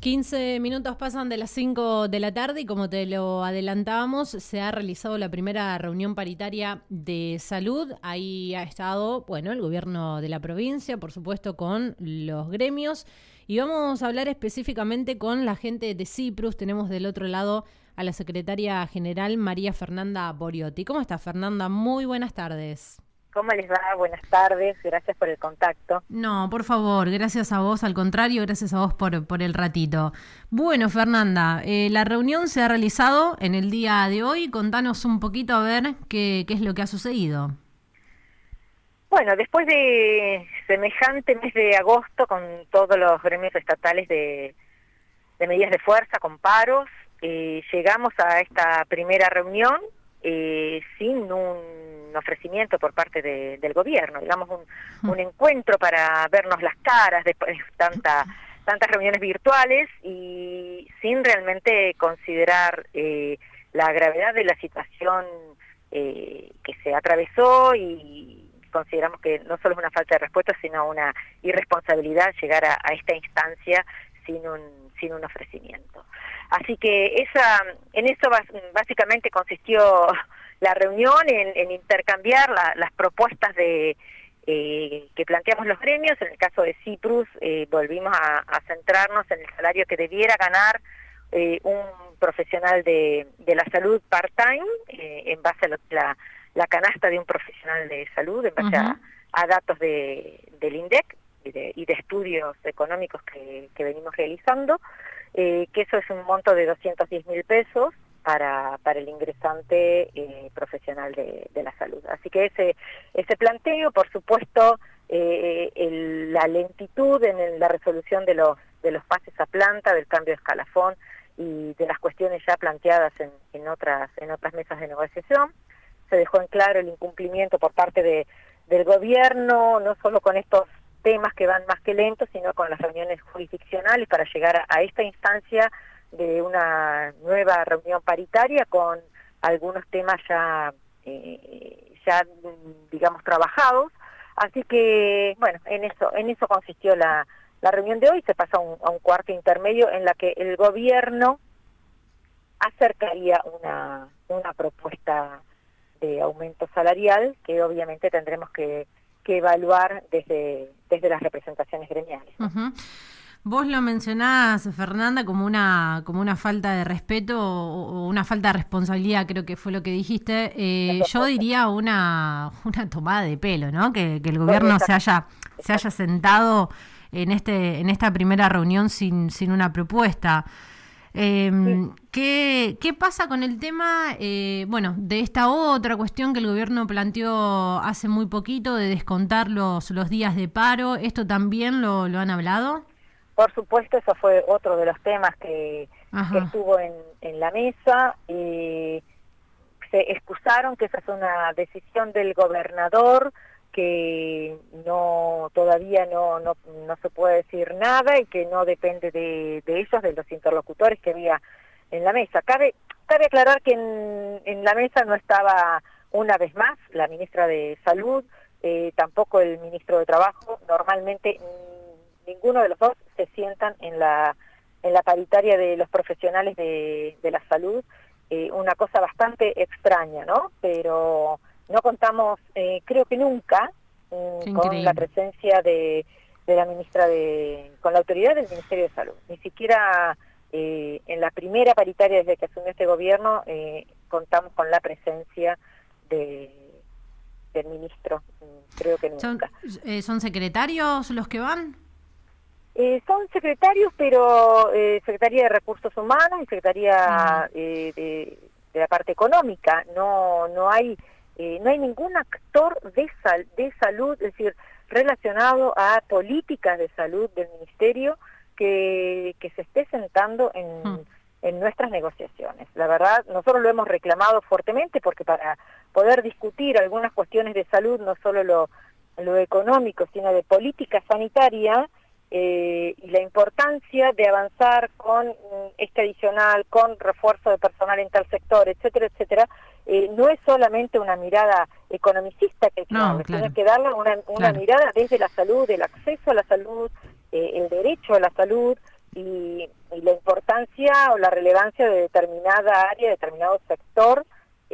15 minutos pasan de las 5 de la tarde y como te lo adelantábamos, se ha realizado la primera reunión paritaria de salud. Ahí ha estado, bueno, el gobierno de la provincia, por supuesto, con los gremios. Y vamos a hablar específicamente con la gente de Cyprus. Tenemos del otro lado a la secretaria general María Fernanda Boriotti. ¿Cómo está, Fernanda? Muy buenas tardes. ¿Cómo les va? Buenas tardes, gracias por el contacto. No, por favor, gracias a vos, al contrario, gracias a vos por el ratito. Bueno, Fernanda, la reunión se ha realizado en el día de hoy. Contanos un poquito a ver qué es lo que ha sucedido. Bueno, después de semejante mes de agosto, con todos los gremios estatales de medidas de fuerza, con paros, llegamos a esta primera reunión sin un ofrecimiento por parte del gobierno, digamos un encuentro para vernos las caras después de tantas reuniones virtuales y sin realmente considerar la gravedad de la situación que se atravesó, y consideramos que no solo es una falta de respuesta, sino una irresponsabilidad llegar a esta instancia sin un ofrecimiento. Así que en eso básicamente consistió la reunión, en intercambiar las propuestas que planteamos los gremios. En el caso de Cyprus, volvimos a centrarnos en el salario que debiera ganar un profesional de la salud part-time, en base a la canasta de un profesional de salud, en base a datos del INDEC y de estudios económicos que venimos realizando, que eso es un monto de 210.000 pesos para el ingresante profesional de la salud. Así que ese planteo, por supuesto, la lentitud en la resolución de los pases a planta, del cambio de escalafón y de las cuestiones ya planteadas en otras mesas de negociación. Se dejó en claro el incumplimiento por parte del gobierno, no solo con estos temas que van más que lentos, sino con las reuniones jurisdiccionales para llegar a esta instancia de una nueva reunión paritaria con algunos temas ya digamos trabajados. Así que bueno, en eso consistió la reunión de hoy. Se pasa a un cuarto intermedio en la que el gobierno acercaría una propuesta de aumento salarial que obviamente tendremos que evaluar desde las representaciones gremiales, ¿no? Vos lo mencionás, Fernanda, como una falta de respeto o una falta de responsabilidad, creo que fue lo que dijiste. Yo diría una tomada de pelo, ¿no? Que el gobierno se haya sentado en esta primera reunión sin una propuesta. ¿Qué pasa con el tema, de esta otra cuestión que el gobierno planteó hace muy poquito, de descontar los días de paro? ¿Esto también lo han hablado? Por supuesto, eso fue otro de los temas que estuvo en la mesa. Se excusaron que esa es una decisión del gobernador, que todavía no se puede decir nada y que no depende de ellos, de los interlocutores que había en la mesa. Cabe aclarar que en la mesa no estaba, una vez más, la ministra de Salud, tampoco el ministro de Trabajo. Normalmente ninguno de los dos se sientan en la paritaria de los profesionales de la salud. Una cosa bastante extraña, ¿no? Pero no contamos, creo que nunca, con la presencia de la ministra con la autoridad del Ministerio de Salud. Ni siquiera en la primera paritaria desde que asumió este gobierno contamos con la presencia del ministro, creo que nunca. ¿Son secretarios los que van? Son secretarios, pero Secretaría de Recursos Humanos y Secretaría de la parte económica. No hay ningún actor de salud, es decir, relacionado a políticas de salud del ministerio que se esté sentando en nuestras negociaciones. La verdad, nosotros lo hemos reclamado fuertemente, porque para poder discutir algunas cuestiones de salud, no solo lo económico, sino de política sanitaria, y la importancia de avanzar con este adicional, con refuerzo de personal en tal sector, etcétera, etcétera, no es solamente una mirada economicista que hay que darle, tiene que darle una mirada desde la salud, el acceso a la salud, el derecho a la salud, y la importancia o la relevancia de determinada área, determinado sector,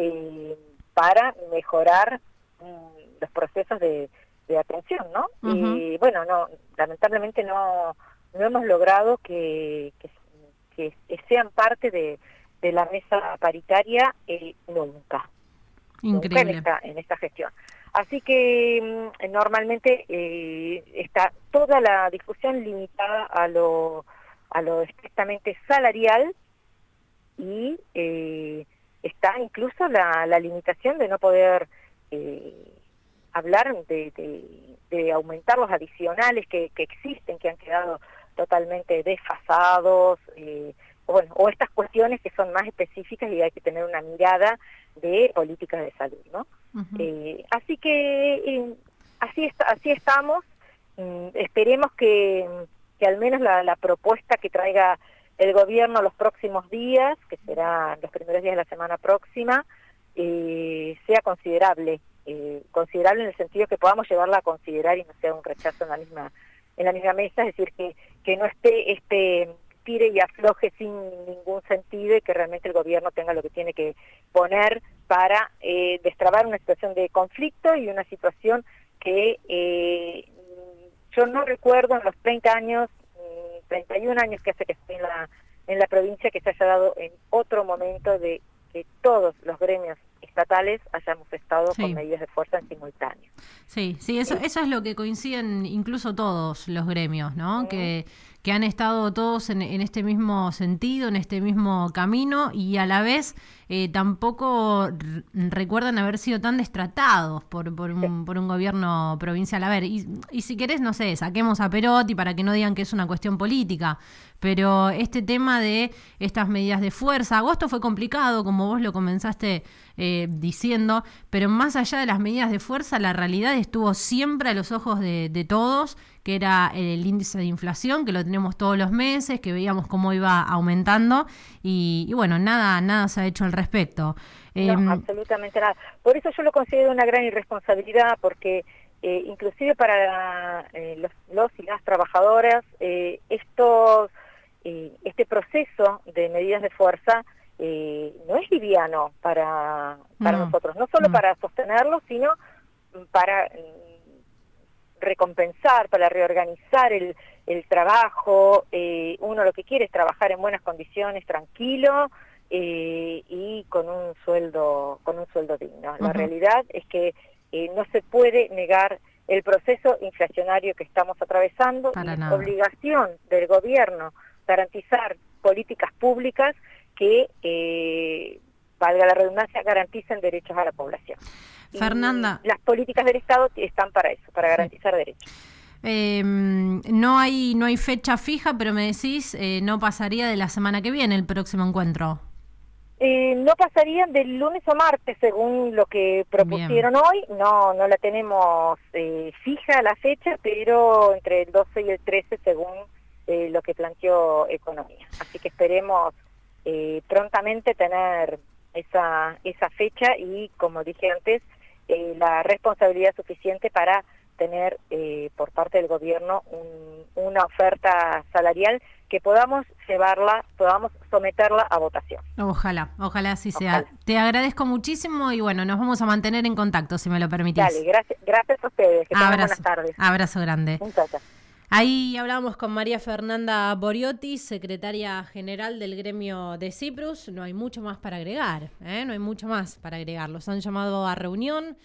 para mejorar los procesos de atención, ¿no? Y bueno, lamentablemente no hemos logrado que sean parte de la mesa paritaria nunca. Increíble. Nunca en esta gestión. Así que normalmente está toda la discusión limitada a lo estrictamente salarial, y está incluso la limitación de no poder hablar de aumentar los adicionales que existen, que han quedado totalmente desfasados, o estas cuestiones que son más específicas y hay que tener una mirada de políticas de salud, ¿no? Así que así estamos. Esperemos que al menos la propuesta que traiga el gobierno los próximos días, que será los primeros días de la semana próxima, sea considerable en el sentido que podamos llevarla a considerar y no sea un rechazo en la misma mesa, es decir, que no esté tire y afloje sin ningún sentido, y que realmente el gobierno tenga lo que tiene que poner para destrabar una situación de conflicto y una situación que yo no recuerdo en los 31 años que hace que estoy en la provincia, que se haya dado en otro momento de que todos los gremios estatales hayamos estado con medidas de fuerza en simultáneo. Sí, eso es lo que coinciden incluso todos los gremios, ¿no? Que han estado todos en este mismo sentido, en este mismo camino, y a la vez tampoco recuerdan haber sido tan destratados por un gobierno provincial. A ver, y si querés, no sé, saquemos a Perotti para que no digan que es una cuestión política, pero este tema de estas medidas de fuerza, agosto fue complicado, como vos lo comenzaste diciendo, pero más allá de las medidas de fuerza, la realidad estuvo siempre a los ojos de todos, que era el índice de inflación, que lo tenemos todos los meses, que veíamos cómo iba aumentando, y bueno, nada se ha hecho al respecto. No, absolutamente nada. Por eso yo lo considero una gran irresponsabilidad, porque inclusive para los y las trabajadoras, este proceso de medidas de fuerza no es liviano para nosotros, no solo para sostenerlo, sino para recompensar, para reorganizar el trabajo. Uno lo que quiere es trabajar en buenas condiciones, tranquilo, y con un sueldo digno. La realidad es que no se puede negar el proceso inflacionario que estamos atravesando, y es obligación del gobierno garantizar políticas públicas que, valga la redundancia, garanticen derechos a la población. Fernanda, y las políticas del Estado están para eso, para garantizar derechos. No hay fecha fija, pero me decís, no pasaría de la semana que viene el próximo encuentro. No pasaría del lunes o martes, según lo que propusieron hoy. No la tenemos fija la fecha, pero entre el 12 y el 13, según lo que planteó Economía. Así que esperemos prontamente tener esa fecha y, como dije antes, la responsabilidad suficiente para tener por parte del gobierno una oferta salarial que podamos someterla a votación. Ojalá así sea. Te agradezco muchísimo y bueno, nos vamos a mantener en contacto, si me lo permitís. Dale, gracias a ustedes, que tengan buenas tardes. Abrazo grande. Muchas gracias. Ahí hablábamos con María Fernanda Boriotti, secretaria general del gremio de Cyprus. No hay mucho más para agregar, no hay mucho más para agregar. Los han llamado a reunión.